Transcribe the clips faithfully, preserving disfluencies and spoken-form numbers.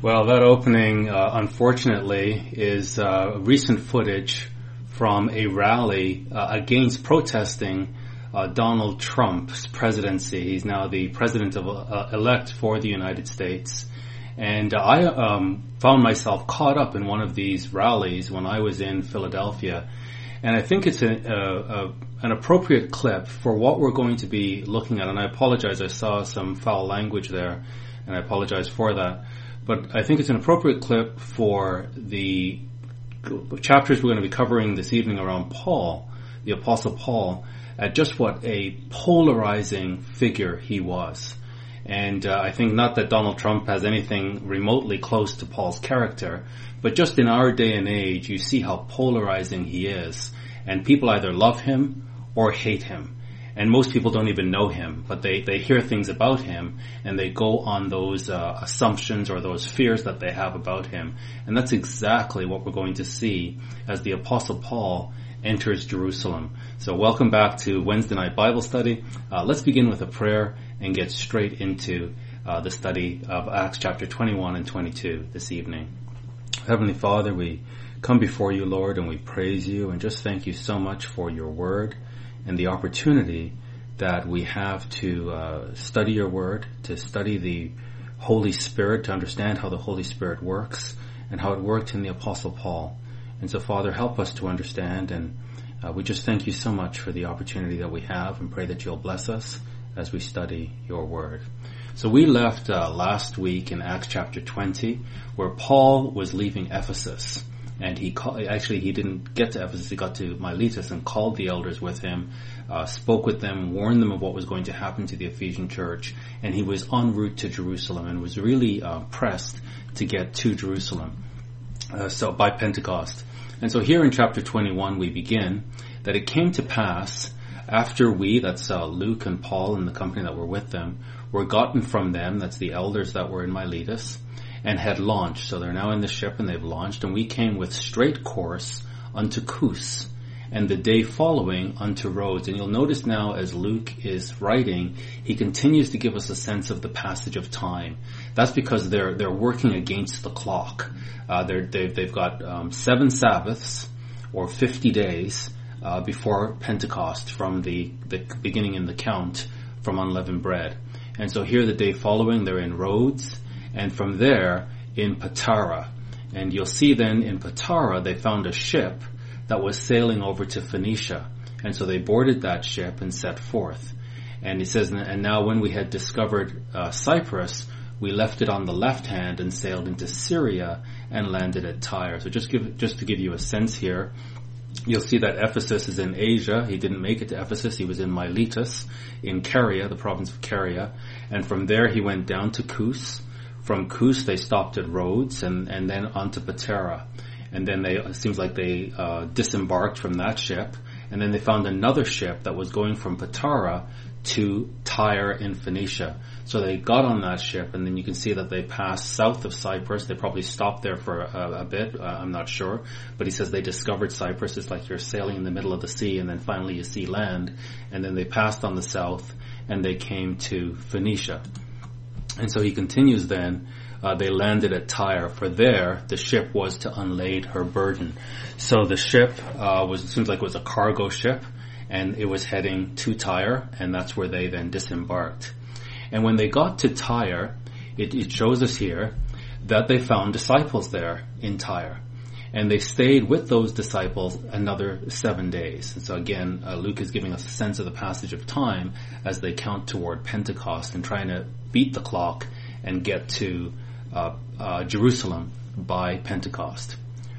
Well, that opening, uh, unfortunately, is uh, recent footage from a rally uh, against protesting uh, Donald Trump's presidency. He's now the president of, uh, elect for the United States. And uh, I um, found myself caught up in one of these rallies when I was in Philadelphia. And I think it's a, a, a, an appropriate clip for what we're going to be looking at. And I apologize, I saw some foul language there, and I apologize for that. But I think it's an appropriate clip for the chapters we're going to be covering this evening around Paul, the Apostle Paul, at just what a polarizing figure he was. And uh, I think not that Donald Trump has anything remotely close to Paul's character, but just in our day and age, you see how polarizing he is. And people either love him or hate him. And most people don't even know him, but they, they hear things about him, and they go on those uh, assumptions or those fears that they have about him. And that's exactly what we're going to see as the Apostle Paul enters Jerusalem. So welcome back to Wednesday Night Bible Study. Uh, let's begin with a prayer and get straight into uh, the study of Acts chapter twenty-one and twenty-two this evening. Heavenly Father, we come before you, Lord, and we praise you and just thank you so much for your word and the opportunity that we have to uh, study your word, to study the Holy Spirit, to understand how the Holy Spirit works and how it worked in the Apostle Paul. And so, Father, help us to understand, and uh, we just thank you so much for the opportunity that we have and pray that you'll bless us as we study your word. So we left uh, last week in Acts chapter twenty, where Paul was leaving Ephesus. And he call, actually he didn't get to Ephesus, he got to Miletus and called the elders with him, uh, spoke with them, warned them of what was going to happen to the Ephesian church, and he was en route to Jerusalem and was really uh, pressed to get to Jerusalem uh, so by Pentecost. And so here in chapter twenty-one we begin that it came to pass after we, that's uh, Luke and Paul and the company that were with them, were gotten from them, that's the elders that were in Miletus, and had launched. So they're now in the ship and they've launched, and we came with straight course unto Kos, and the day following unto Rhodes. And you'll notice now as Luke is writing, he continues to give us a sense of the passage of time. That's because they're they're working against the clock. Uh, they're, they've, they've got um, seven Sabbaths, or fifty days, uh, before Pentecost, from the, the beginning in the count from unleavened bread. And so here the day following, they're in Rhodes, and from there in Patara. And you'll see then in Patara they found a ship that was sailing over to Phoenicia. And so they boarded that ship and set forth. And he says, and now when we had discovered uh, Cyprus, we left it on the left hand and sailed into Syria and landed at Tyre. So just give, just to give you a sense here, you'll see that Ephesus is in Asia. He didn't make it to Ephesus. He was in Miletus, in Caria, the province of Caria. And from there he went down to Kos. From Kos they stopped at Rhodes, and, and then on to Patara. And then they, it seems like they uh, disembarked from that ship. And then they found another ship that was going from Patara to Tyre in Phoenicia. So they got on that ship, and then you can see that they passed south of Cyprus. They probably stopped there for a, a bit, uh, I'm not sure. But he says they discovered Cyprus. It's like you're sailing in the middle of the sea, and then finally you see land. And then they passed on the south, and they came to Phoenicia. And so he continues then, uh, they landed at Tyre, for there the ship was to unlade her burden. So the ship uh, was, it seems like it was a cargo ship, and it was heading to Tyre, and that's where they then disembarked. And when they got to Tyre, it, it shows us here that they found disciples there in Tyre. And they stayed with those disciples another seven days. And so again, uh, Luke is giving us a sense of the passage of time as they count toward Pentecost and trying to beat the clock and get to uh, uh, Jerusalem by Pentecost.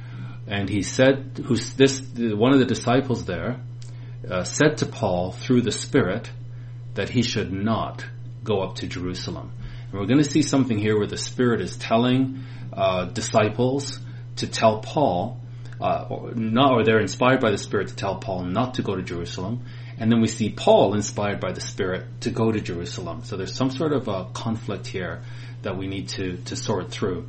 And he said, who's this? One of the disciples there uh, said to Paul through the Spirit that he should not go up to Jerusalem. And we're going to see something here where the Spirit is telling uh, disciples to tell Paul, uh, or not, or they're inspired by the Spirit to tell Paul not to go to Jerusalem. And then we see Paul inspired by the Spirit to go to Jerusalem. So there's some sort of a conflict here that we need to, to sort through.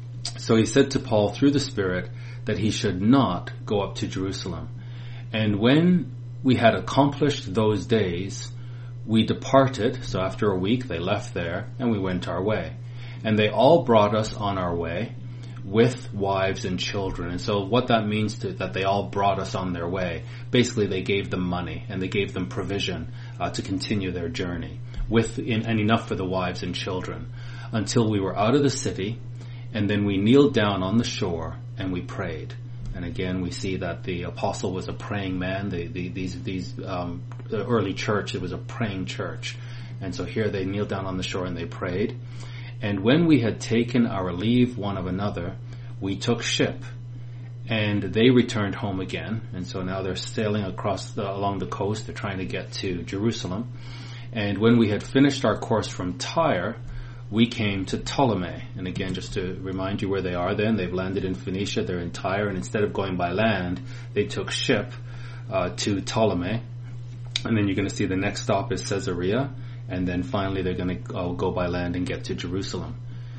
So he said to Paul through the Spirit that he should not go up to Jerusalem. And when we had accomplished those days, we departed. So after a week they left there and we went our way. And they all brought us on our way with wives and children. And so what that means to that they all brought us on their way, basically they gave them money and they gave them provision uh, to continue their journey with in, and enough for the wives and children until we were out of the city, and then we kneeled down on the shore and we prayed. And again, we see that the apostle was a praying man. The, the, these, these, um, the early church, it was a praying church. And so here they kneeled down on the shore and they prayed. And when we had taken our leave one of another, we took ship, and they returned home again. And so now they're sailing across the, along the coast. They're trying to get to Jerusalem. And when we had finished our course from Tyre, we came to Ptolemy. And again, just to remind you where they are then, they've landed in Phoenicia, they're in Tyre, and instead of going by land, they took ship uh, to Ptolemy. And then you're going to see the next stop is Caesarea. And then finally they're going to uh, go by land and get to Jerusalem.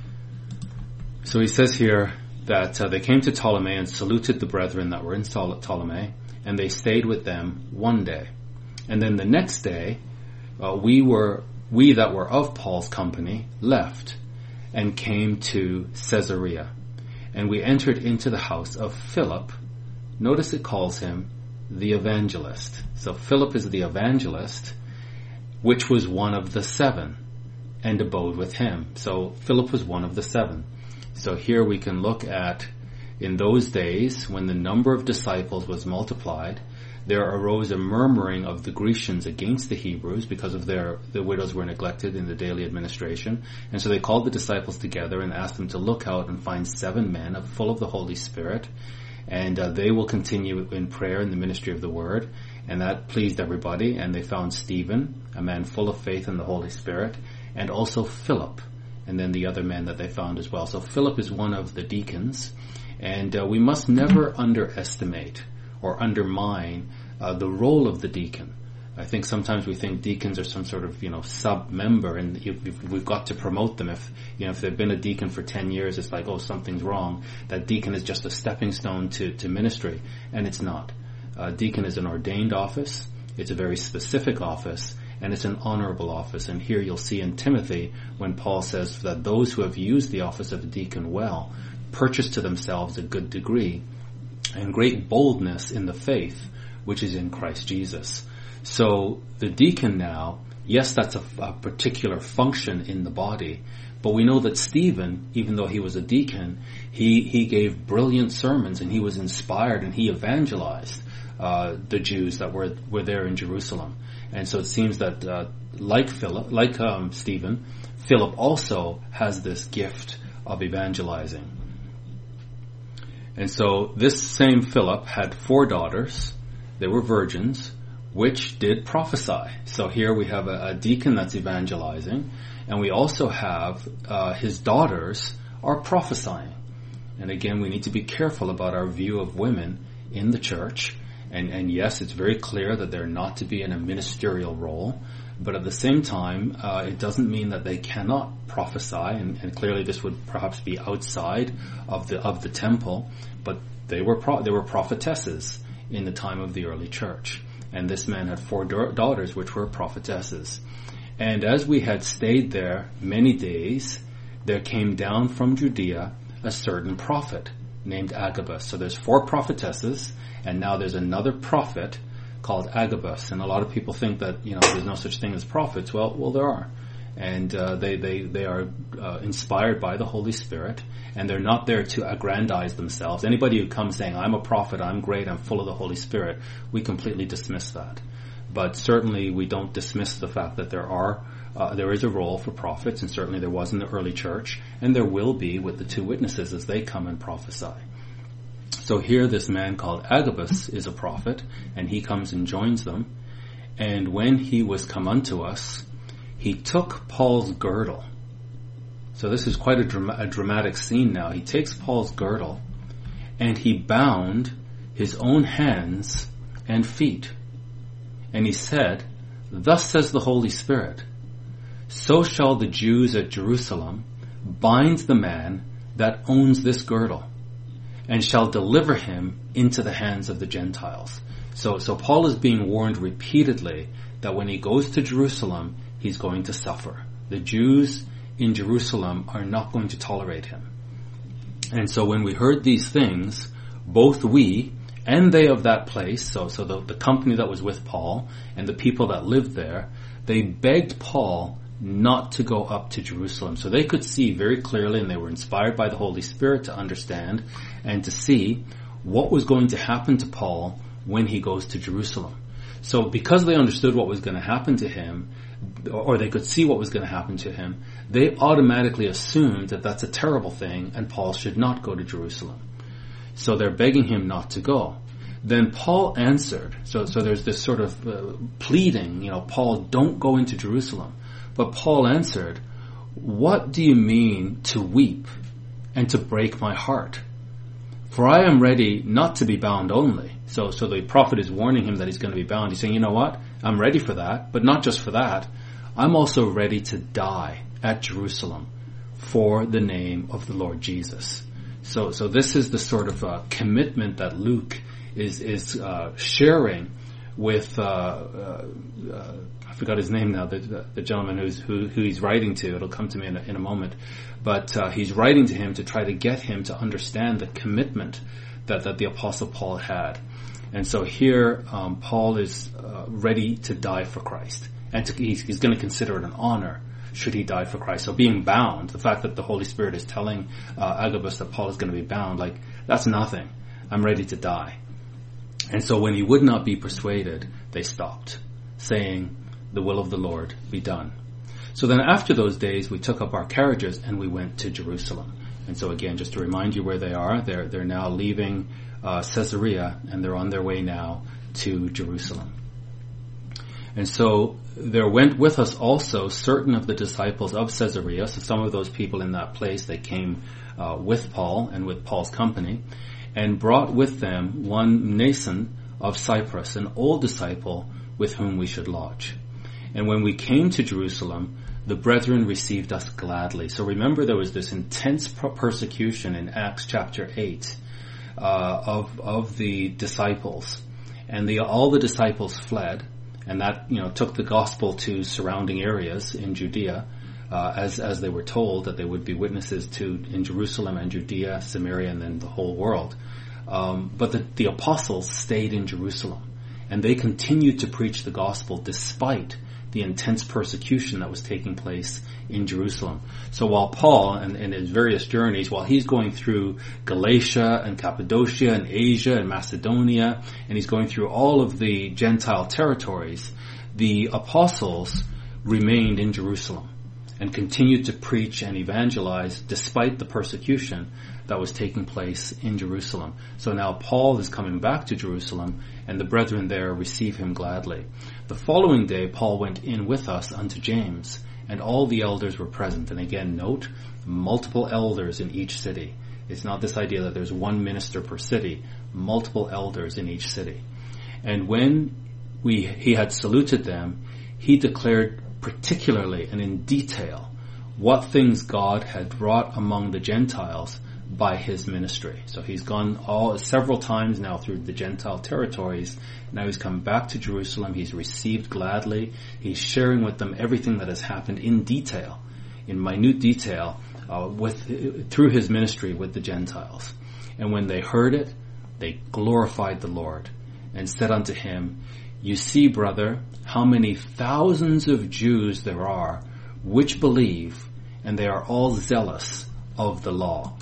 So he says here that uh, they came to Ptolemy and saluted the brethren that were in Ptolemy, and they stayed with them one day. And then the next day, uh, we were we that were of Paul's company left and came to Caesarea. And we entered into the house of Philip. Notice it calls him the evangelist. So Philip is the evangelist, which was one of the seven, and abode with him. So Philip was one of the seven. So here we can look at, in those days, when the number of disciples was multiplied, there arose a murmuring of the Grecians against the Hebrews because of their, the widows were neglected in the daily administration. And so they called the disciples together and asked them to look out and find seven men full of the Holy Spirit. And uh, they will continue in prayer in the ministry of the word. And that pleased everybody. And they found Stephen, a man full of faith in the Holy Spirit, and also Philip, and then the other men that they found as well. So Philip is one of the deacons. And uh, we must never underestimate or undermine uh, the role of the deacon. I think sometimes we think deacons are some sort of, you know, sub-member, and you, we've got to promote them. If, you know, if they've been a deacon for ten years, it's like, oh, something's wrong. That deacon is just a stepping stone to, to ministry, and it's not. Uh, deacon is an ordained office. It's a very specific office, and it's an honorable office. And here you'll see in Timothy when Paul says that those who have used the office of a deacon well purchase to themselves a good degree and great boldness in the faith which is in Christ Jesus. So the deacon now, yes, that's a, a particular function in the body, but we know that Stephen, even though he was a deacon, he, he gave brilliant sermons, and he was inspired, and he evangelized uh, the Jews that were were there in Jerusalem. And so it seems that uh, like Philip, like um, Stephen, Philip also has this gift of evangelizing. And so this same Philip had four daughters. They were virgins, which did prophesy. So here we have a, a deacon that's evangelizing, and we also have uh, his daughters are prophesying. And again, we need to be careful about our view of women in the church. And, and yes, it's very clear that they're not to be in a ministerial role, but at the same time, uh, it doesn't mean that they cannot prophesy. And, and clearly, this would perhaps be outside of the of the temple, but they were pro- they were prophetesses in the time of the early church. And this man had four da- daughters, which were prophetesses. And as we had stayed there many days, there came down from Judea a certain prophet named Agabus. So there's four prophetesses, and now there's another prophet called Agabus. And a lot of people think that, you know, there's no such thing as prophets. Well, well, there are. And uh, they, they, they are uh, inspired by the Holy Spirit, and they're not there to aggrandize themselves. Anybody who comes saying, I'm a prophet, I'm great, I'm full of the Holy Spirit, we completely dismiss that. But certainly we don't dismiss the fact that there are uh, there is a role for prophets, and certainly there was in the early church, and there will be with the two witnesses as they come and prophesy. So here this man called Agabus is a prophet, and he comes and joins them. And when he was come unto us, he took Paul's girdle. So this is quite a, dram- a dramatic scene now. He takes Paul's girdle, and he bound his own hands and feet. And he said, Thus says the Holy Spirit, so shall the Jews at Jerusalem bind the man that owns this girdle, and shall deliver him into the hands of the Gentiles. So, so Paul is being warned repeatedly that when he goes to Jerusalem, he's going to suffer. The Jews in Jerusalem are not going to tolerate him. And so when we heard these things, both we and they of that place, so, so the, the company that was with Paul and the people that lived there, they begged Paul not to go up to Jerusalem. So they could see very clearly, and they were inspired by the Holy Spirit to understand and to see what was going to happen to Paul when he goes to Jerusalem. So because they understood what was going to happen to him, or they could see what was going to happen to him, they automatically assumed that that's a terrible thing and Paul should not go to Jerusalem. So they're begging him not to go. Then Paul answered. So, so there's this sort of uh, pleading, you know, Paul, don't go into Jerusalem. But Paul answered, what do you mean to weep and to break my heart? For I am ready not to be bound only. So, so the prophet is warning him that he's going to be bound. He's saying, you know what? I'm ready for that, but not just for that. I'm also ready to die at Jerusalem for the name of the Lord Jesus. So, so this is the sort of uh, commitment that Luke is is uh, sharing with uh, uh, uh, I forgot his name now, the, the, the gentleman who's who, who he's writing to. It'll come to me in a, in a moment, but uh, he's writing to him to try to get him to understand the commitment that that the Apostle Paul had. And so here, um, Paul is uh, ready to die for Christ, and to, he's, he's going to consider it an honor should he die for Christ. So being bound, the fact that the Holy Spirit is telling uh, Agabus that Paul is going to be bound, like, that's nothing. I'm ready to die. And so when he would not be persuaded, they stopped, saying, the will of the Lord be done. So then after those days, we took up our carriages and we went to Jerusalem. And so again, just to remind you where they are, they're, they're now leaving uh, Caesarea, and they're on their way now to Jerusalem. And so there went with us also certain of the disciples of Caesarea. So some of those people in that place, they came uh, with Paul and with Paul's company, and brought with them one Mnason of Cyprus, an old disciple with whom we should lodge. And when we came to Jerusalem, the brethren received us gladly. So remember, there was this intense persecution in Acts chapter eight uh, of of the disciples, and the all the disciples fled, and that you know took the gospel to surrounding areas in Judea, uh, as as they were told that they would be witnesses to in Jerusalem and Judea, Samaria, and then the whole world. Um, but the, the apostles stayed in Jerusalem, and they continued to preach the gospel despite the intense persecution that was taking place in Jerusalem. So while Paul, and in his various journeys, while he's going through Galatia and Cappadocia and Asia and Macedonia, and he's going through all of the Gentile territories, the apostles remained in Jerusalem and continued to preach and evangelize despite the persecution that was taking place in Jerusalem. So now Paul is coming back to Jerusalem, and the brethren there receive him gladly. The following day, Paul went in with us unto James, and all the elders were present. And again, note, multiple elders in each city. It's not this idea that there's one minister per city, multiple elders in each city. And when we he had saluted them, he declared particularly and in detail what things God had wrought among the Gentiles by his ministry. So he's gone all several times now through the Gentile territories. Now he's come back to Jerusalem. He's received gladly. He's sharing with them everything that has happened in detail, in minute detail, uh, with through his ministry with the Gentiles. And when they heard it, they glorified the Lord and said unto him, You see, brother, how many thousands of Jews there are which believe, and they are all zealous of the law.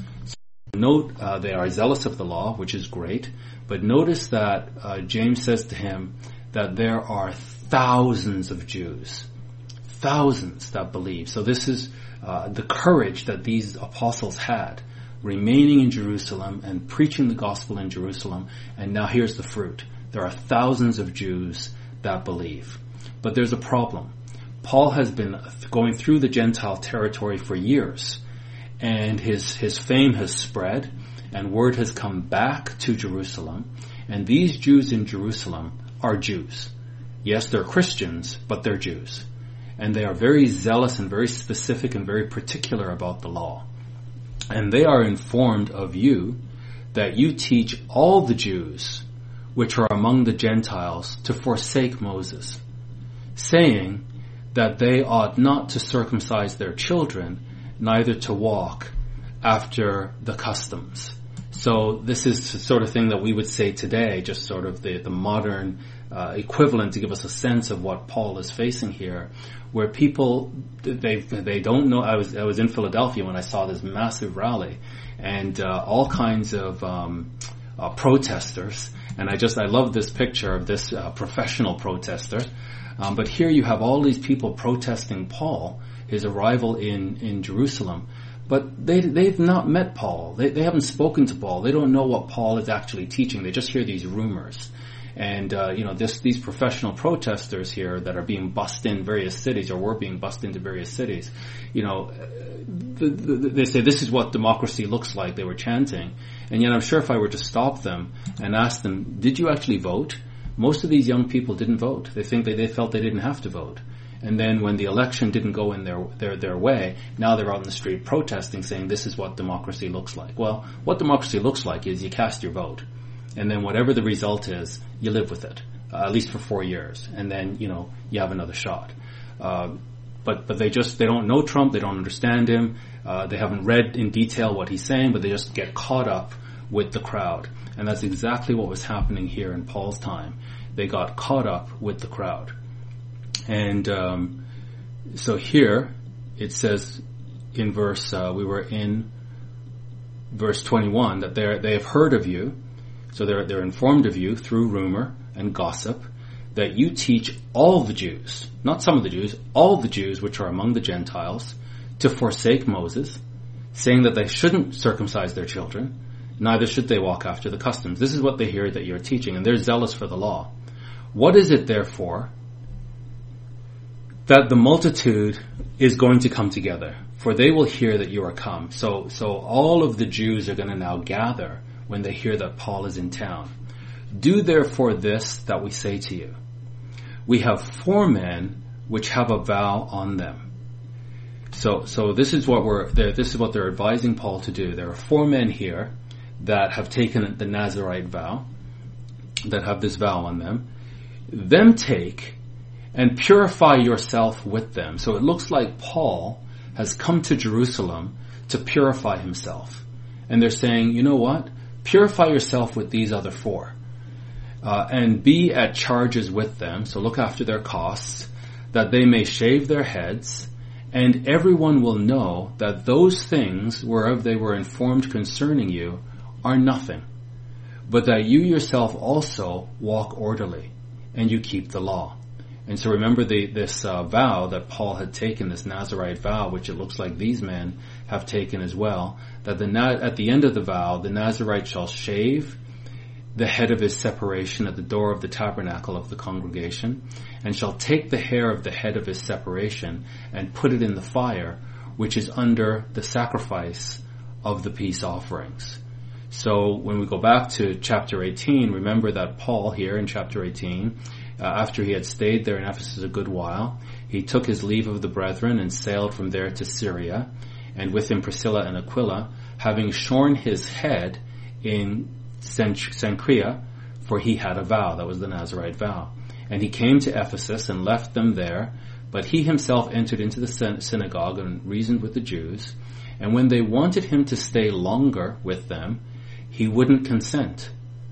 Note, uh, they are zealous of the law, which is great, but notice that uh, James says to him that there are thousands of Jews, thousands that believe. So this is uh, the courage that these apostles had, remaining in Jerusalem and preaching the gospel in Jerusalem, and now here's the fruit. There are thousands of Jews that believe. But there's a problem. Paul has been going through the Gentile territory for years, and his, his fame has spread, and word has come back to Jerusalem, and these Jews in Jerusalem are Jews. Yes, they're Christians, but they're Jews. And they are very zealous and very specific and very particular about the law. And they are informed of you that you teach all the Jews which are among the Gentiles to forsake Moses, saying that they ought not to circumcise their children, neither to walk after the customs. So this is the sort of thing that we would say today, just sort of the, the modern uh, equivalent to give us a sense of what Paul is facing here, where people, they they don't know. I was I was in Philadelphia when I saw this massive rally, and uh, all kinds of um, uh, protesters, and I just I love this picture of this uh, professional protester. Um, but here you have all these people protesting Paul, his arrival in, in Jerusalem. But they, they've not met Paul. They, they haven't spoken to Paul. They don't know what Paul is actually teaching. They just hear these rumors. And, uh, you know, this, these professional protesters here that are being bussed in various cities, or were being bussed into various cities, you know, the, the, they say this is what democracy looks like, they were chanting. And yet I'm sure if I were to stop them and ask them, did you actually vote? Most of these young people didn't vote. They think they, they felt they didn't have to vote. And then when the election didn't go in their, their, their way, now they're out in the street protesting, saying this is what democracy looks like. Well, what democracy looks like is you cast your vote. And then whatever the result is, you live with it, uh, at least for four years. And then, you know, you have another shot. Uh, but, but they just, they don't know Trump, they don't understand him, uh, they haven't read in detail what he's saying, but they just get caught up with the crowd. And that's exactly what was happening here in Paul's time. They got caught up with the crowd. And um, so here it says in verse, uh, we were in verse twenty-one, that they they have heard of you, so they're they're informed of you through rumor and gossip, that you teach all the Jews, not some of the Jews, all the Jews which are among the Gentiles, to forsake Moses, saying that they shouldn't circumcise their children, neither should they walk after the customs. This is what they hear that you're teaching, and they're zealous for the law. What is it, therefore, that the multitude is going to come together? For they will hear that you are come. So, so all of the Jews are going to now gather when they hear that Paul is in town. Do therefore this that we say to you. We have four men which have a vow on them. So, so this is what we're, this is what they're advising Paul to do. There are four men here that have taken the Nazirite vow, that have this vow on them. Them take and purify yourself with them. So it looks like Paul has come to Jerusalem to purify himself. And they're saying, you know what? Purify yourself with these other four. Uh, and be at charges with them, so look after their costs, that they may shave their heads, and everyone will know that those things whereof they were informed concerning you are nothing, but that you yourself also walk orderly, and you keep the law. And so remember the, this uh, vow that Paul had taken, this Nazirite vow, which it looks like these men have taken as well, that the at the end of the vow, the Nazirite shall shave the head of his separation at the door of the tabernacle of the congregation, and shall take the hair of the head of his separation and put it in the fire, which is under the sacrifice of the peace offerings. So when we go back to chapter eighteen, remember that Paul here in chapter eighteen, uh, after he had stayed there in Ephesus a good while, he took his leave of the brethren and sailed from there to Syria, and with him Priscilla and Aquila, having shorn his head in Cenchrea, for he had a vow, that was the Nazirite vow. And he came to Ephesus and left them there, but he himself entered into the synagogue and reasoned with the Jews. And when they wanted him to stay longer with them, he wouldn't consent,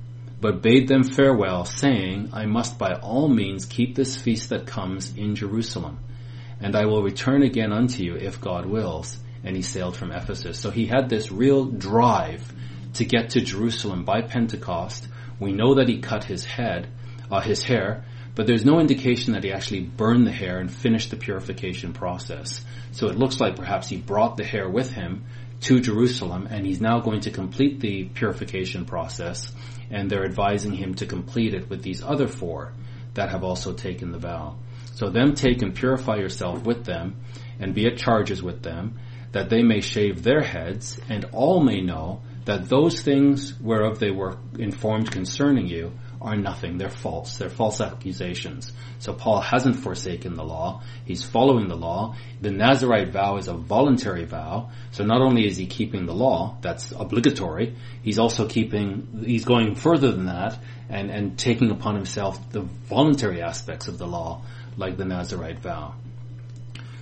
but bade them farewell, saying, I must by all means keep this feast that comes in Jerusalem, and I will return again unto you if God wills. And he sailed from Ephesus. So he had this real drive to get to Jerusalem by Pentecost. We know that he cut his head, uh, his hair, but there's no indication that he actually burned the hair and finished the purification process. So it looks like perhaps he brought the hair with him to Jerusalem, and he's now going to complete the purification process, and they're advising him to complete it with these other four that have also taken the vow. So them take and purify yourself with them, and be at charges with them, that they may shave their heads, and all may know that those things whereof they were informed concerning you are nothing. They're false. They're false accusations. So Paul hasn't forsaken the law. He's following the law. The Nazirite vow is a voluntary vow. So not only is he keeping the law, that's obligatory, he's also keeping, he's going further than that and, and taking upon himself the voluntary aspects of the law, like the Nazirite vow.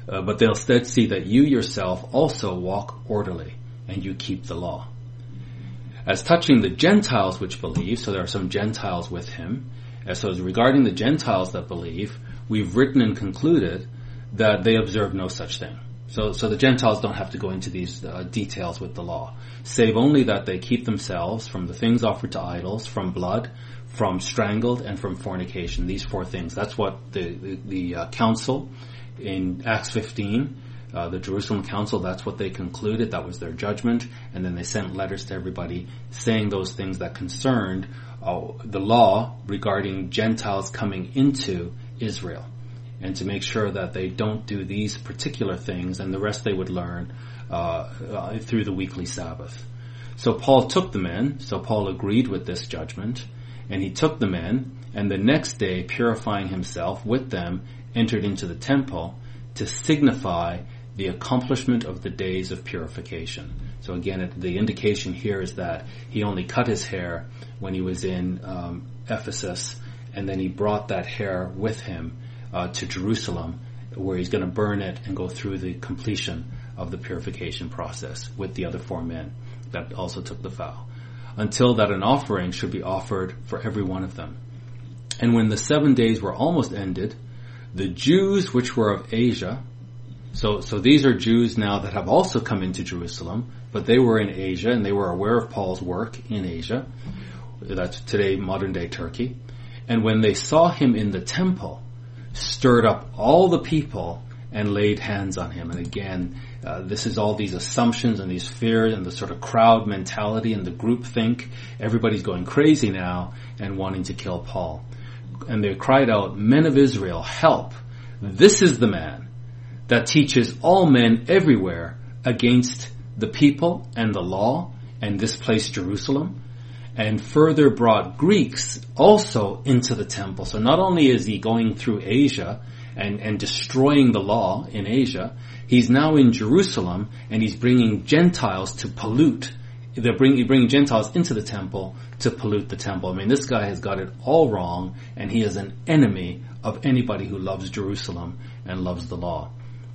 uh, but they'll instead see that you yourself also walk orderly, and you keep the law. As touching the Gentiles which believe, so there are some Gentiles with him, as so as regarding the Gentiles that believe, we've written and concluded that they observe no such thing. So, so the Gentiles don't have to go into these uh, details with the law, save only that they keep themselves from the things offered to idols, from blood, from strangled, and from fornication. These four things. That's what the the, the uh, council in Acts fifteen, uh, the Jerusalem council, that's what they concluded. That was their judgment, and then they sent letters to everybody saying those things that concerned uh, the law regarding Gentiles coming into Israel, and to make sure that they don't do these particular things, and the rest they would learn uh, uh, through the weekly Sabbath. So Paul took the men, so Paul agreed with this judgment, and he took the men, and the next day, purifying himself with them, entered into the temple to signify the accomplishment of the days of purification. So again, it, the indication here is that he only cut his hair when he was in um, Ephesus, and then he brought that hair with him Uh, to Jerusalem, where he's going to burn it and go through the completion of the purification process with the other four men that also took the vow, until that an offering should be offered for every one of them. And when the seven days were almost ended, the Jews which were of Asia, so so these are Jews now that have also come into Jerusalem, but they were in Asia, and they were aware of Paul's work in Asia. That's today modern-day Turkey. And when they saw him in the temple, stirred up all the people and laid hands on him. And again, uh, this is all these assumptions and these fears and the sort of crowd mentality and the group think. Everybody's going crazy now and wanting to kill Paul. And they cried out, "Men of Israel, help! This is the man that teaches all men everywhere against the people and the law and this place Jerusalem, and further brought Greeks also into the temple." So not only is he going through Asia and, and destroying the law in Asia, he's now in Jerusalem, and he's bringing Gentiles to pollute. They're bringing, bringing Gentiles into the temple to pollute the temple. I mean, this guy has got it all wrong, and he is an enemy of anybody who loves Jerusalem and loves the law.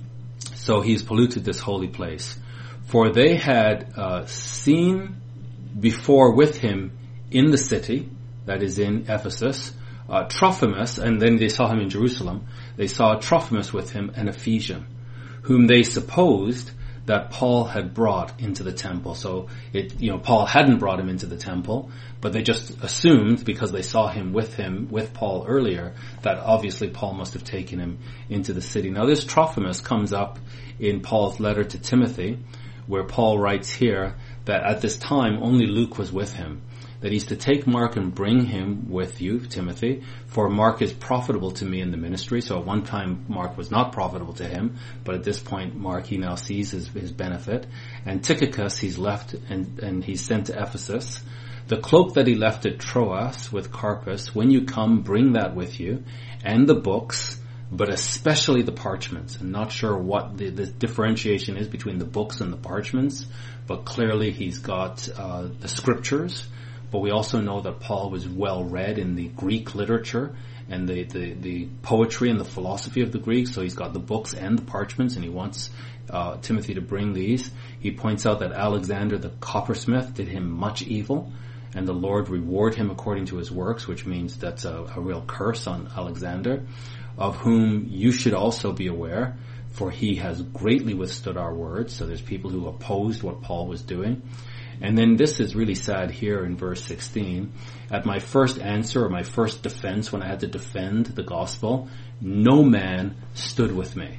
So he's polluted this holy place. For they had uh, seen before with him in the city, that is in Ephesus, uh, Trophimus, and then they saw him in Jerusalem, they saw Trophimus with him, an Ephesian, whom they supposed that Paul had brought into the temple. So, it, you know, Paul hadn't brought him into the temple, but they just assumed, because they saw him with him, with Paul earlier, that obviously Paul must have taken him into the city. Now this Trophimus comes up in Paul's letter to Timothy, where Paul writes here that at this time only Luke was with him, that he's to take Mark and bring him with you, Timothy, for Mark is profitable to me in the ministry. So at one time Mark was not profitable to him, but at this point Mark he now sees his, his benefit. And Tychicus he's left and, and he's sent to Ephesus. The cloak that he left at Troas with Carpus, when you come, bring that with you, and the books, but especially the parchments. I'm not sure what the, the differentiation is between the books and the parchments, but clearly he's got uh, the scriptures. But we also know that Paul was well read in the Greek literature and the, the, the poetry and the philosophy of the Greeks. So he's got the books and the parchments, and he wants uh, Timothy to bring these. He points out that Alexander the coppersmith did him much evil, and the Lord reward him according to his works, which means that's a, a real curse on Alexander, of whom you should also be aware, for he has greatly withstood our words. So there's people who opposed what Paul was doing. And then this is really sad here in verse sixteen. At my first answer, or my first defense, when I had to defend the gospel, no man stood with me.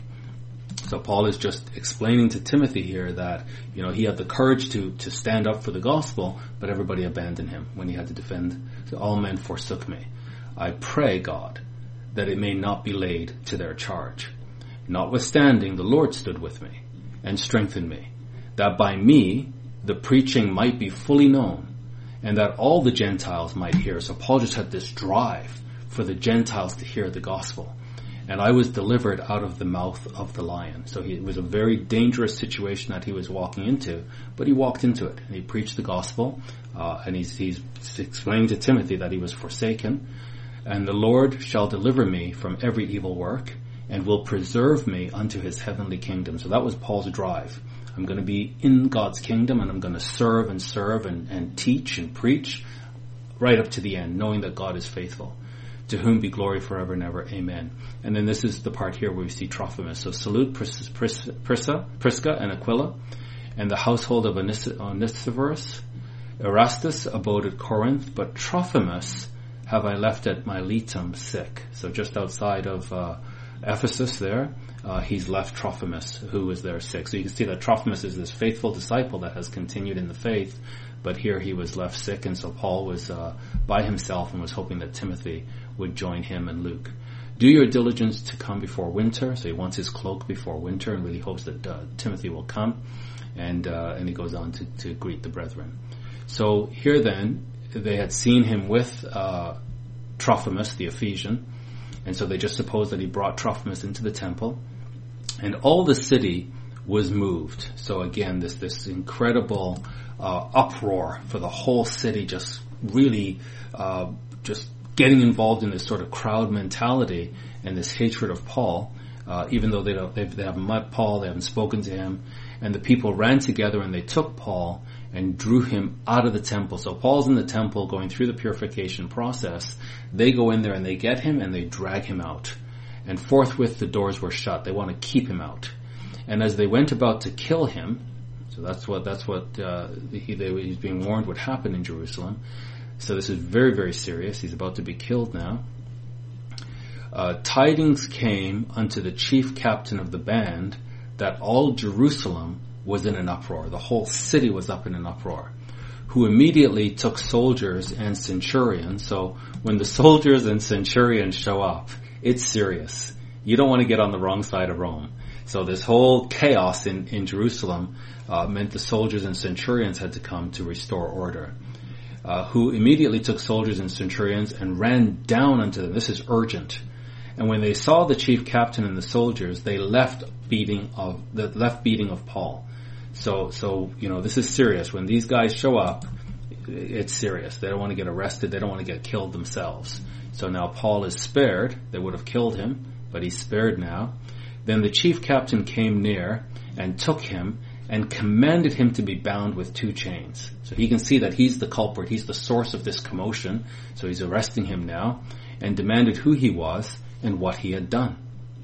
So Paul is just explaining to Timothy here that, you know, he had the courage to, to stand up for the gospel, but everybody abandoned him when he had to defend. So all men forsook me. I pray, God, that it may not be laid to their charge. Notwithstanding, the Lord stood with me and strengthened me, that by me the preaching might be fully known, and that all the Gentiles might hear. So Paul just had this drive for the Gentiles to hear the gospel. And I was delivered out of the mouth of the lion. So he, it was a very dangerous situation that he was walking into, but he walked into it, and he preached the gospel, uh, and he's, he's explaining to Timothy that he was forsaken. And the Lord shall deliver me from every evil work, and will preserve me unto his heavenly kingdom. So that was Paul's drive. I'm going to be in God's kingdom, and I'm going to serve and serve and, and teach and preach right up to the end, knowing that God is faithful. To whom be glory forever and ever. Amen. And then this is the part here where we see Trophimus. So salute Pris- Pris- Prisca, Prisca and Aquila, and the household of Onesiphorus. Erastus abode at Corinth, but Trophimus have I left at Miletum sick. So just outside of uh, Ephesus there, uh, he's left Trophimus, who was there sick. So you can see that Trophimus is this faithful disciple that has continued in the faith, but here he was left sick, and so Paul was uh, by himself and was hoping that Timothy would join him and Luke. Do your diligence to come before winter. So he wants his cloak before winter and really hopes that uh, Timothy will come. And uh, and he goes on to, to greet the brethren. So here then, they had seen him with uh, Trophimus, the Ephesian, and so they just supposed that he brought Trophimus into the temple. And all the city was moved. So again, this this incredible uh, uproar for the whole city, just really uh, just getting involved in this sort of crowd mentality and this hatred of Paul, uh, even though they don't, they've, they haven't met Paul, they haven't spoken to him. And the people ran together and they took Paul and drew him out of the temple. So Paul's in the temple going through the purification process. They go in there and they get him and they drag him out. And forthwith the doors were shut. They want to keep him out. And as they went about to kill him, so that's what that's what uh, he, they, he's being warned would happen in Jerusalem. So this is very, very serious. He's about to be killed now. Uh, tidings came unto the chief captain of the band that all Jerusalem was in an uproar. The whole city was up in an uproar. Who immediately took soldiers and centurions. So when the soldiers and centurions show up, it's serious. You don't want to get on the wrong side of Rome. So this whole chaos in, in Jerusalem uh, meant the soldiers and centurions had to come to restore order. Uh, who immediately took soldiers and centurions and ran down unto them. This is urgent. And when they saw the chief captain and the soldiers, they left beating of the left beating of Paul. So, so you know, this is serious. When these guys show up, it's serious. They don't want to get arrested. They don't want to get killed themselves. So now Paul is spared. They would have killed him, but he's spared now. Then the chief captain came near and took him and commanded him to be bound with two chains. So he can see that he's the culprit. He's the source of this commotion. So he's arresting him now and demanded who he was and what he had done.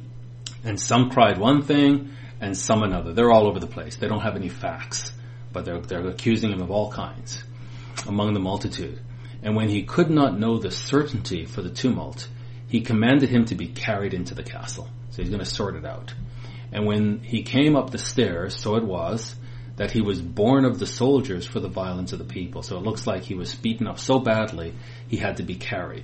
And some cried one thing and some another. They're all over the place. They don't have any facts, but they're, they're accusing him of all kinds among the multitude. And when he could not know the certainty for the tumult, he commanded him to be carried into the castle. So he's going to sort it out. And when he came up the stairs, so it was that he was borne of the soldiers for the violence of the people. So it looks like he was beaten up so badly, he had to be carried.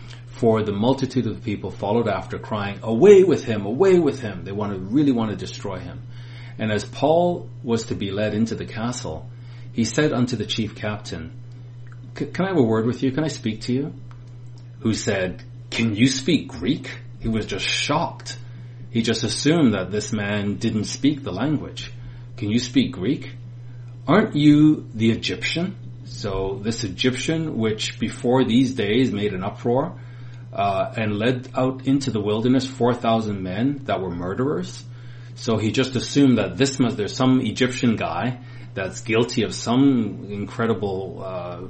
For the multitude of the people followed after, crying, "Away with him, away with him." They want to really want to destroy him. And as Paul was to be led into the castle, he said unto the chief captain, "Can I have a word with you? Can I speak to you?" Who said, "Can you speak Greek?" He was just shocked. He just assumed that this man didn't speak the language. "Can you speak Greek? Aren't you the Egyptian?" So this Egyptian, which before these days made an uproar uh, and led out into the wilderness four thousand men that were murderers. So he just assumed that this must, there's some Egyptian guy that's guilty of some incredible uh,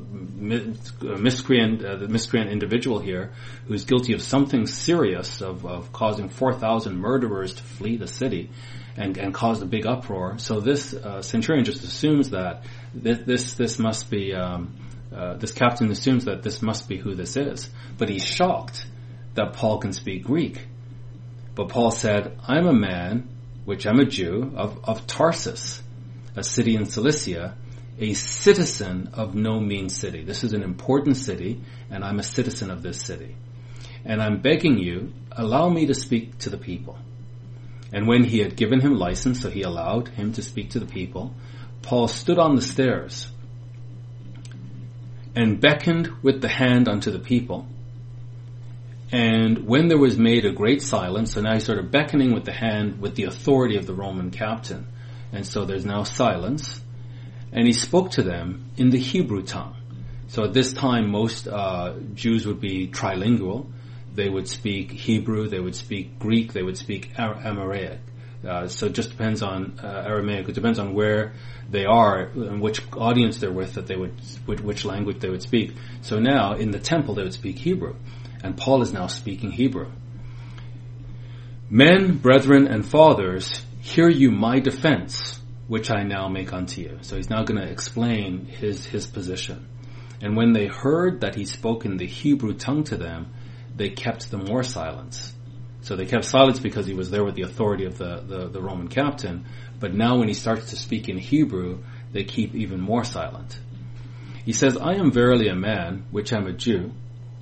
miscreant, uh, the miscreant individual here, who's guilty of something serious, of, of causing four thousand murderers to flee the city and, and cause a big uproar. So this uh, centurion just assumes that this this, this must be, um, uh, this captain assumes that this must be who this is. But he's shocked that Paul can speak Greek. But Paul said, "I'm a man, which I'm a Jew, of, of Tarsus, a city in Cilicia, a citizen of no mean city." This is an important city, and I'm a citizen of this city. "And I'm begging you, allow me to speak to the people." And when he had given him license, so he allowed him to speak to the people, Paul stood on the stairs and beckoned with the hand unto the people. And when there was made a great silence, so now he's sort of beckoning with the hand with the authority of the Roman captain. And so there's now silence. And he spoke to them in the Hebrew tongue. So at this time, most uh, Jews would be trilingual. they would speak Hebrew, they would speak Greek, they would speak Aramaic. Uh, so it just depends on uh, Aramaic. It depends on where they are and which audience they're with, that they would, which, which language they would speak. So now in the temple they would speak Hebrew, and Paul is now speaking Hebrew. Men, brethren, and fathers, hear you my defense, which I now make unto you. So he's now going to explain his his position. And when they heard that he spoke in the Hebrew tongue to them, they kept the more silence. So they kept silence because he was there with the authority of the, the, the Roman captain. But now when he starts to speak in Hebrew, they keep even more silent. He says, I am verily a man, which am a Jew,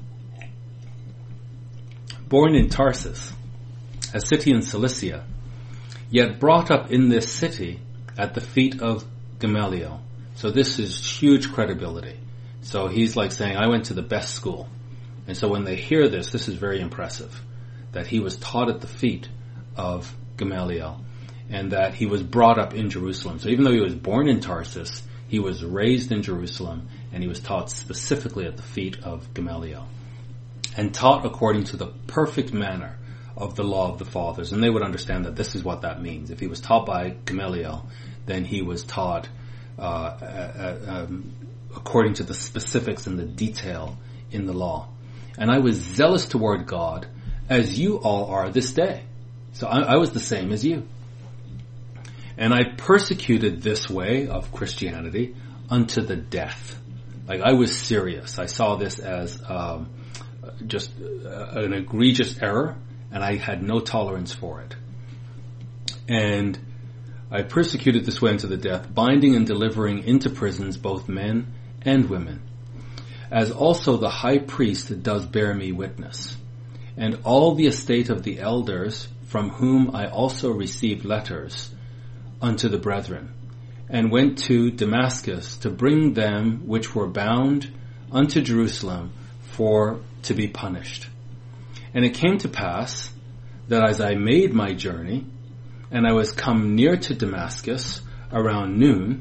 born in Tarsus, a city in Cilicia, yet brought up in this city at the feet of Gamaliel. So this is huge credibility. So he's like saying, I went to the best school. And so when they hear this, this is very impressive, that he was taught at the feet of Gamaliel, and that he was brought up in Jerusalem. So even though he was born in Tarsus, he was raised in Jerusalem, and he was taught specifically at the feet of Gamaliel, and taught according to the perfect manner of the law of the fathers. And they would understand that this is what that means. If he was taught by Gamaliel, then he was taught uh, uh, um, according to the specifics and the detail in the law. And I was zealous toward God, as you all are this day. So I, I was the same as you. And I persecuted this way of Christianity unto the death. Like, I was serious. I saw this as um, just uh, an egregious error, and I had no tolerance for it. And I persecuted this way unto the death, binding and delivering into prisons both men and women, as also the high priest does bear me witness, and all the estate of the elders, from whom I also received letters unto the brethren, and went to Damascus to bring them which were bound unto Jerusalem for to be punished. And it came to pass that as I made my journey, and I was come near to Damascus around noon,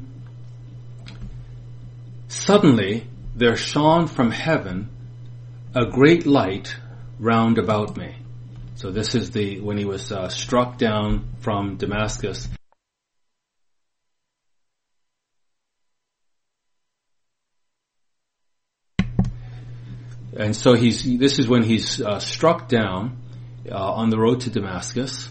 suddenly there shone from heaven a great light round about me. So this is the when he was uh, struck down from Damascus. And so he's. This is when he's uh, struck down uh, on the road to Damascus.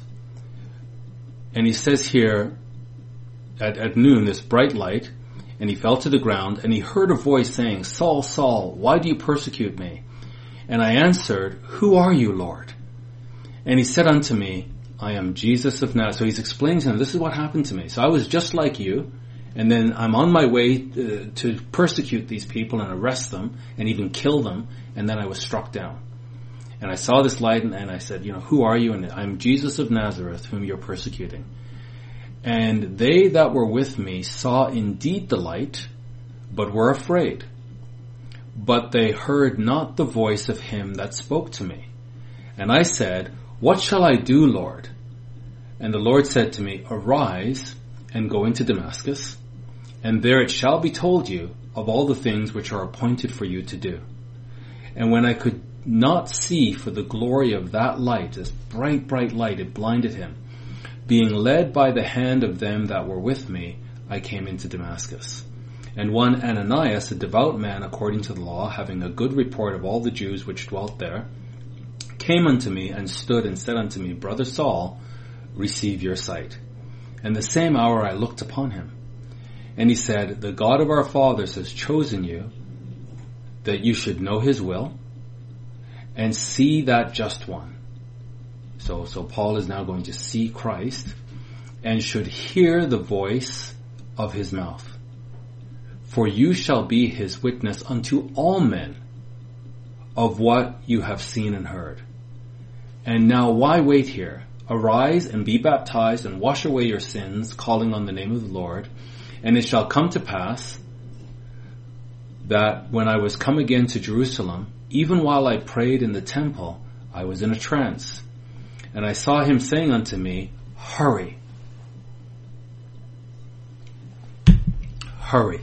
And he says here, at, at noon, this bright light, and he fell to the ground, and he heard a voice saying, Saul, Saul, why do you persecute me? And I answered, Who are you, Lord? And he said unto me, I am Jesus of Nazareth. So he's explaining to him, this is what happened to me. So I was just like you, and then I'm on my way uh, to persecute these people and arrest them and even kill them, and then I was struck down. And I saw this light, and, and I said, you know, who are you? And I'm Jesus of Nazareth, whom you're persecuting. And they that were with me saw indeed the light, but were afraid. But they heard not the voice of him that spoke to me. And I said, What shall I do, Lord? And the Lord said to me, Arise and go into Damascus, and there it shall be told you of all the things which are appointed for you to do. And when I could not see for the glory of that light, this bright, bright light, it blinded him. Being led by the hand of them that were with me, I came into Damascus. And one Ananias, a devout man according to the law, having a good report of all the Jews which dwelt there, came unto me and stood and said unto me, Brother Saul, receive your sight. And the same hour I looked upon him. And he said, The God of our fathers has chosen you, that you should know his will, and see that just one. So, so Paul is now going to see Christ, and should hear the voice of his mouth. For you shall be his witness unto all men of what you have seen and heard. And now why wait here? Arise and be baptized and wash away your sins, calling on the name of the Lord. And it shall come to pass that when I was come again to Jerusalem, even while I prayed in the temple, I was in a trance. And I saw him saying unto me, Hurry. Hurry.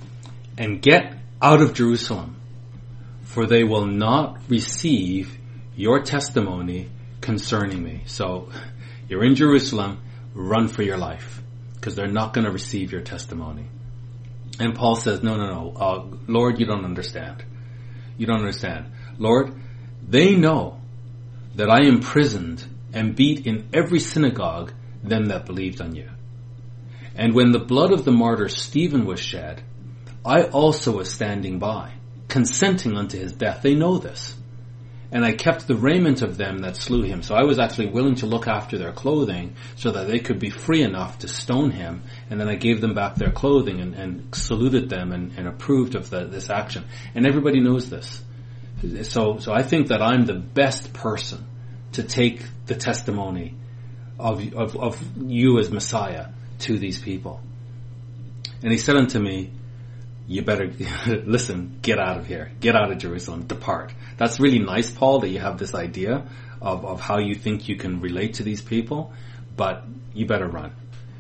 And get out of Jerusalem, for they will not receive your testimony concerning me. So you're in Jerusalem, run for your life, because they're not going to receive your testimony. And Paul says, no, no, no, uh, Lord, you don't understand. You don't understand. Lord, they know that I imprisoned and beat in every synagogue them that believed on you. And when the blood of the martyr Stephen was shed, I also was standing by, consenting unto his death. They know this. And I kept the raiment of them that slew him. So I was actually willing to look after their clothing so that they could be free enough to stone him. And then I gave them back their clothing and, and saluted them and, and approved of the, this action. And everybody knows this. So, so I think that I'm the best person to take the testimony of, of, of you as Messiah to these people. And he said unto me, you better, listen, get out of here. Get out of Jerusalem. Depart. That's really nice, Paul, that you have this idea of, of how you think you can relate to these people, but you better run.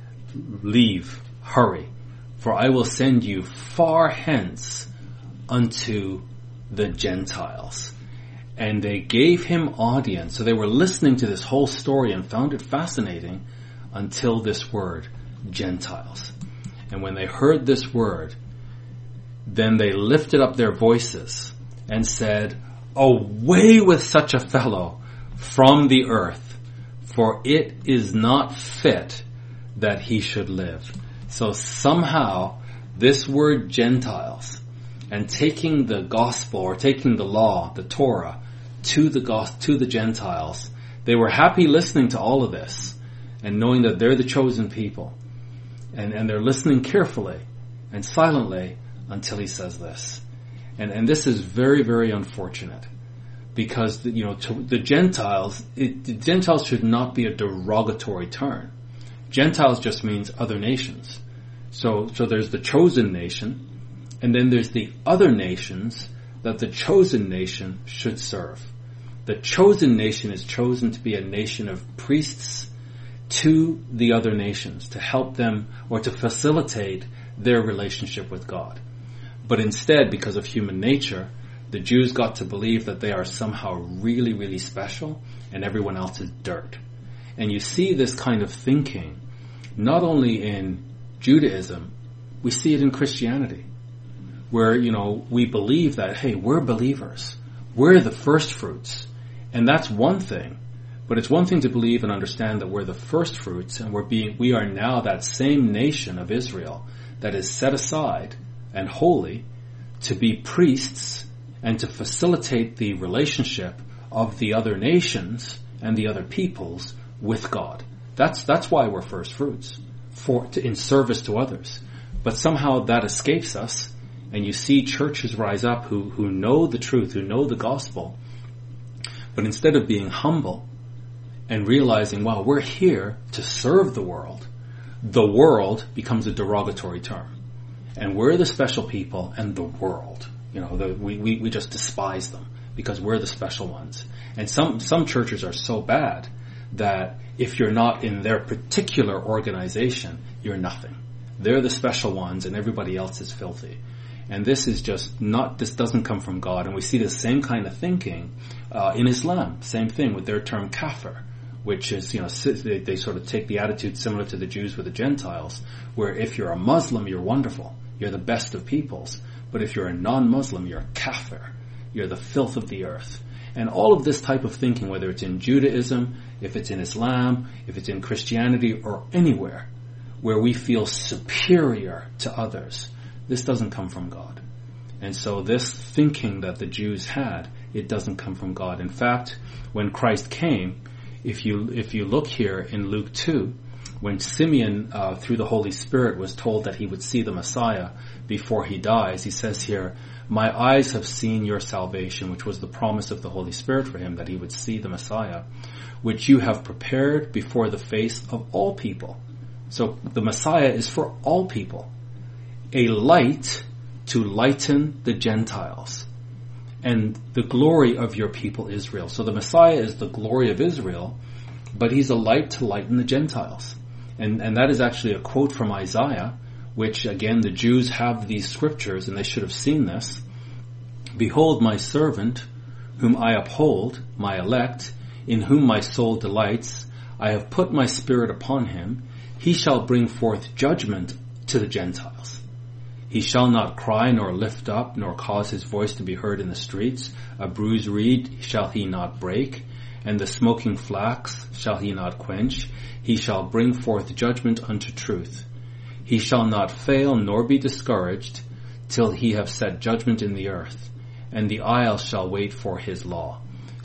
Leave. Hurry. For I will send you far hence unto the Gentiles. And they gave him audience. So they were listening to this whole story and found it fascinating until this word, Gentiles. And when they heard this word, then they lifted up their voices and said, away with such a fellow from the earth, for it is not fit that he should live. So somehow this word Gentiles and taking the gospel or taking the law, the Torah, to the gospel, to the Gentiles, they were happy listening to all of this and knowing that they're the chosen people. And, and they're listening carefully and silently until he says this. And, and this is very, very unfortunate because, you know, to the Gentiles, it, the Gentiles should not be a derogatory term. Gentiles just means other nations. So, so there's the chosen nation, and then there's the other nations that the chosen nation should serve. The chosen nation is chosen to be a nation of priests to the other nations, to help them or to facilitate their relationship with God. But instead, because of human nature, the Jews got to believe that they are somehow really, really special and everyone else is dirt. And you see this kind of thinking not only in Judaism, we see it in Christianity, where, you know, we believe that, hey, we're believers. We're the first fruits. And that's one thing. But it's one thing to believe and understand that we're the first fruits and we're being, we are now that same nation of Israel that is set aside and holy to be priests and to facilitate the relationship of the other nations and the other peoples with God. That's, that's why we're first fruits, for, to, in service to others. But somehow that escapes us, and you see churches rise up who, who know the truth, who know the gospel, but instead of being humble and realizing, wow, we're here to serve the world, the world becomes a derogatory term. And we're the special people and the world. You know, the, we, we, we just despise them because we're the special ones. And some, some churches are so bad that if you're not in their particular organization, you're nothing. They're the special ones and everybody else is filthy. And this is just not, this doesn't come from God. And we see the same kind of thinking uh, in Islam. Same thing with their term kafir, which is, you know, they, they sort of take the attitude similar to the Jews with the Gentiles, where if you're a Muslim, you're wonderful. You're the best of peoples. But if you're a non-Muslim, you're a kafir. You're the filth of the earth. And all of this type of thinking, whether it's in Judaism, if it's in Islam, if it's in Christianity, or anywhere where we feel superior to others, this doesn't come from God. And so this thinking that the Jews had, it doesn't come from God. In fact, when Christ came, if you if you look here in Luke two, when Simeon, uh, through the Holy Spirit, was told that he would see the Messiah before he dies, he says here, my eyes have seen your salvation, which was the promise of the Holy Spirit for him, that he would see the Messiah, which you have prepared before the face of all people. So the Messiah is for all people. A light to lighten the Gentiles and the glory of your people Israel. So the Messiah is the glory of Israel, but he's a light to lighten the Gentiles. And, and that is actually a quote from Isaiah, which again, the Jews have these scriptures and they should have seen this. Behold my servant, whom I uphold, my elect, in whom my soul delights. I have put my spirit upon him. He shall bring forth judgment to the Gentiles. He shall not cry nor lift up, nor cause his voice to be heard in the streets. A bruised reed shall he not break, and the smoking flax shall he not quench. He shall bring forth judgment unto truth. He shall not fail nor be discouraged till he have set judgment in the earth, and the isles shall wait for his law.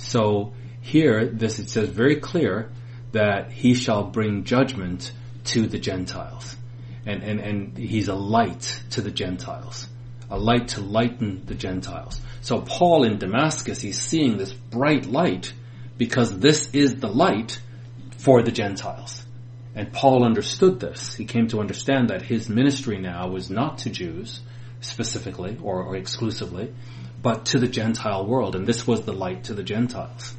So here, this it says very clear that he shall bring judgment to the Gentiles. And, and, and he's a light to the Gentiles, a light to lighten the Gentiles. So Paul in Damascus, he's seeing this bright light because this is the light for the Gentiles. And Paul understood this. He came to understand that his ministry now was not to Jews specifically or, or exclusively, but to the Gentile world. And this was the light to the Gentiles.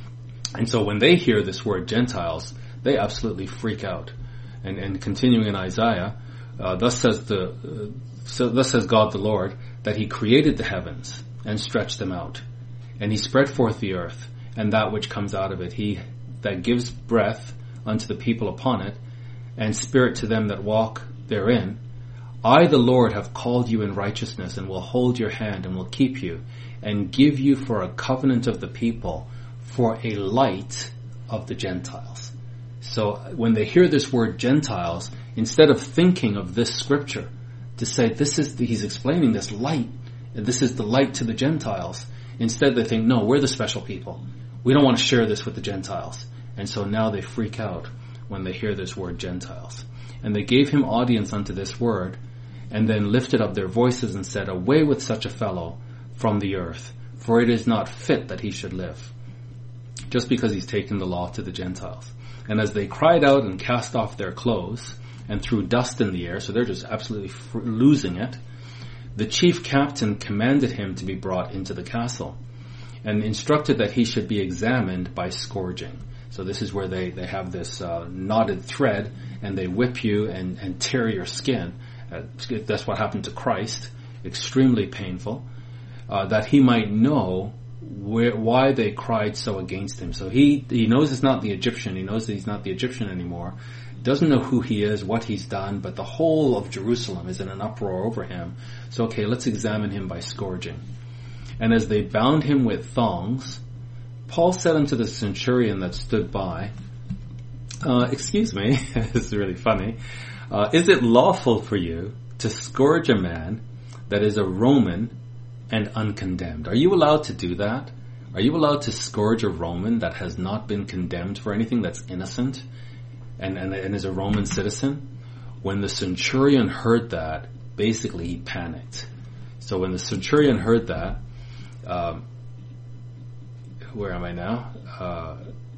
And so when they hear this word Gentiles, they absolutely freak out. And, and continuing in Isaiah, uh, thus says the, uh, so thus says God the Lord, that he created the heavens and stretched them out, and he spread forth the earth and that which comes out of it. He that gives breath unto the people upon it, and spirit to them that walk therein. I, the Lord, have called you in righteousness, and will hold your hand, and will keep you, and give you for a covenant of the people, for a light of the Gentiles. So when they hear this word Gentiles, instead of thinking of this scripture to say this is the, he's explaining this light, and this is the light to the Gentiles, instead they think, no, we're the special people. We don't want to share this with the Gentiles. And so now they freak out when they hear this word Gentiles. And they gave him audience unto this word, and then lifted up their voices and said, away with such a fellow from the earth, for it is not fit that he should live. Just because he's taken the law to the Gentiles. And as they cried out and cast off their clothes and threw dust in the air, so they're just absolutely fr- losing it, the chief captain commanded him to be brought into the castle and instructed that he should be examined by scourging. So this is where they, they have this uh, knotted thread, and they whip you and, and tear your skin. Uh, that's what happened to Christ. Extremely painful. Uh, that he might know where, why they cried so against him. So he, he knows it's not the Egyptian. He knows that he's not the Egyptian anymore. Doesn't know who he is, what he's done, but the whole of Jerusalem is in an uproar over him. So okay, let's examine him by scourging. And as they bound him with thongs, Paul said unto the centurion that stood by, uh, excuse me, this is really funny, uh, is it lawful for you to scourge a man that is a Roman and uncondemned? Are you allowed to do that? Are you allowed to scourge a Roman that has not been condemned for anything, that's innocent and, and, and is a Roman citizen? When the centurion heard that, basically he panicked. So when the centurion heard that, um, where am I now? Uh,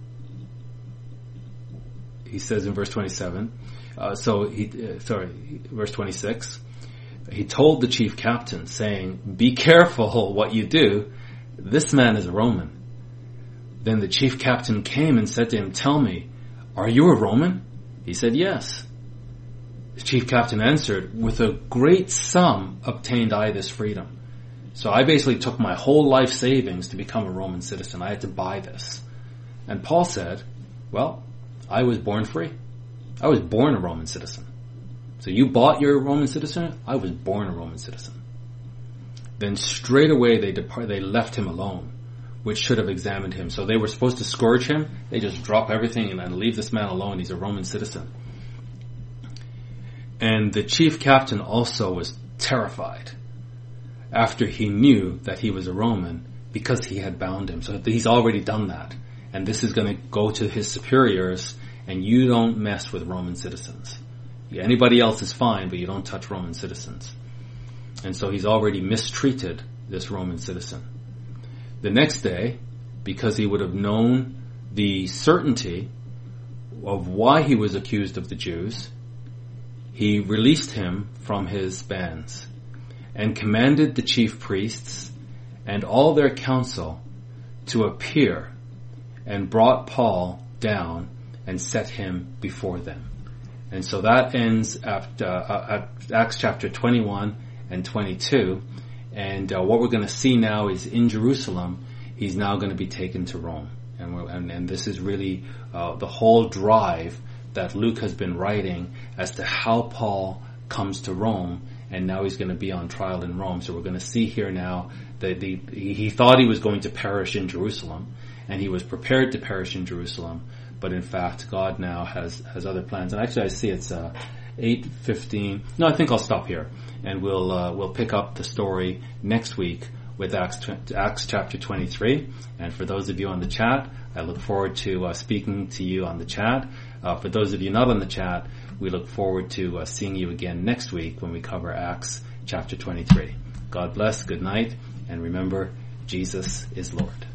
he says in verse twenty-seven, uh, so he, uh, sorry, verse twenty-six, he told the chief captain, saying, be careful what you do. This man is a Roman. Then the chief captain came and said to him, tell me, are you a Roman? He said, yes. The chief captain answered, with a great sum obtained I this freedom. So I basically took my whole life savings to become a Roman citizen. I had to buy this. And Paul said, well, I was born free. I was born a Roman citizen. So you bought your Roman citizen? I was born a Roman citizen. Then straight away they depart, they left him alone, which should have examined him. So they were supposed to scourge him. They just drop everything and, and leave this man alone. He's a Roman citizen. And the chief captain also was terrified after he knew that he was a Roman, because he had bound him. So he's already done that. And this is going to go to his superiors, and you don't mess with Roman citizens. Anybody else is fine, but you don't touch Roman citizens. And so he's already mistreated this Roman citizen. The next day, because he would have known the certainty of why he was accused of the Jews, he released him from his bands and commanded the chief priests and all their council to appear, and brought Paul down and set him before them. And so that ends at, uh, at Acts chapter twenty-one and twenty-two. And uh, what we're going to see now is in Jerusalem, he's now going to be taken to Rome. And, we're, and, and this is really uh, the whole drive that Luke has been writing as to how Paul comes to Rome, and now he's going to be on trial in Rome. So we're going to see here now that the, he thought he was going to perish in Jerusalem, and he was prepared to perish in Jerusalem, but in fact God now has, has other plans. And actually I see it's uh, eight fifteen. No, I think I'll stop here, and we'll uh, we'll pick up the story next week with Acts, Acts chapter twenty-three. And for those of you on the chat, I look forward to uh, speaking to you on the chat. Uh, for those of you not on the chat, we look forward to uh, seeing you again next week when we cover Acts chapter twenty-three. God bless, good night, and remember, Jesus is Lord.